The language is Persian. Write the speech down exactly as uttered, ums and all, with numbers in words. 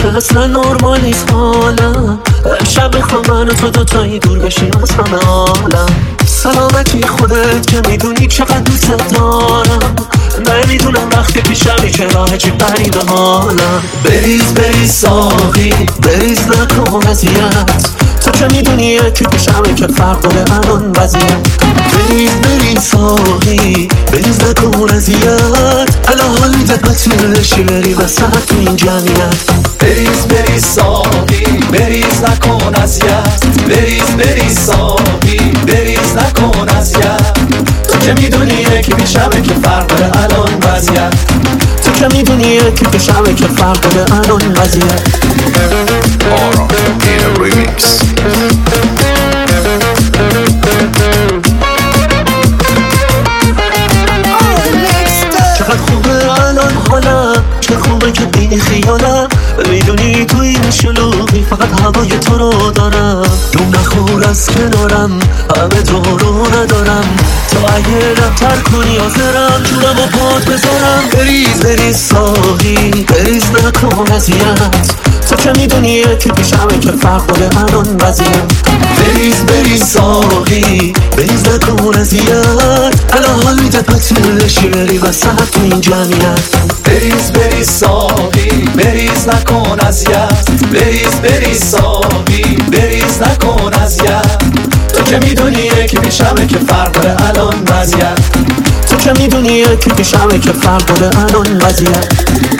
که اصلا نرمال نیست حالم. شب بخوام من و تو دوتایی دور بشیم از همه عالم. سلامتی خودت که میدونی چقدر دوست دارم. نمیدونم وقتی پیشمی که راه چی پریده حالم. بریز بریز ساقی بریز نکن اذیت، تو که میدونی یکی پیشمی که فرق داره الان وضعیت. بریز بریز ساقی بریز نکن اذیت، الان حال میده بطیرشی بری وسط تو این جمعیت. بریز بریز ساقی بریز نکن اذیت، بریز بریز ساقی بریز نکن اذیت، تو که میدونی یکی پیشمه که فرق داره الان وضعیت. تو که میدونی یکی پیشمه که فرق داره الان وضعیت. Aura in a remix. چقدر خوبه الان حالم، چه خوبه که بی خیالم. میدونی توی این شلوغی فقط هوای تو رو دارم. دوم نخور از کنارم همه تو رو ندارم. تو اگه رفتر کنی آزرم جونم و پات بذارم. بریز بریز ساقی بریز نکن اذیت، تو که میدونی یکی پیشمه که فرق داره الان وضعیت. بریز بریز ساقی بریز نکن اذیت، الان حال میده پتیلشی بری وسط تو این جمعیت. بریز بریز ساقی بریز نکن اذیت، بریز بریز ساقی بریز نکن اذیت، تو که میدونی یکی پیشمه که فرق داره الان وضعیت. تو که میدونی یکی پیشمه که فرق داره الان وضعیت.